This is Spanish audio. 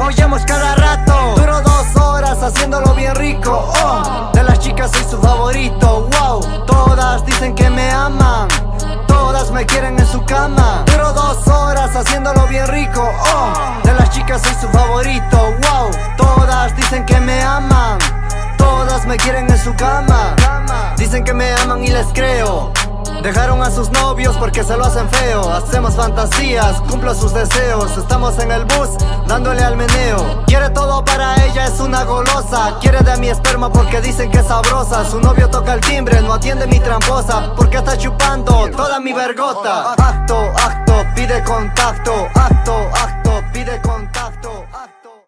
follemos cada rato. Duro 2 horas haciéndolo bien rico. De las chicas soy su favorito. Wow, todas dicen que me aman, todas me quieren en su cama. Duro 2 horas haciéndolo bien rico. De las chicas soy su favorito. Wow, todas dicen que me aman, todas me quieren en su cama. Dicen que me aman y les creo. Dejaron a sus novios porque se lo hacen feo. Hacemos fantasías, cumplo sus deseos. Estamos en el bus, dándole al meneo. Quiere todo para ella, es una golosa. Quiere de mi esperma porque dicen que es sabrosa. Su novio toca el timbre, no atiende mi tramposa, porque está chupando toda mi vergota. Acto, acto, pide contacto. Acto, acto, pide contacto.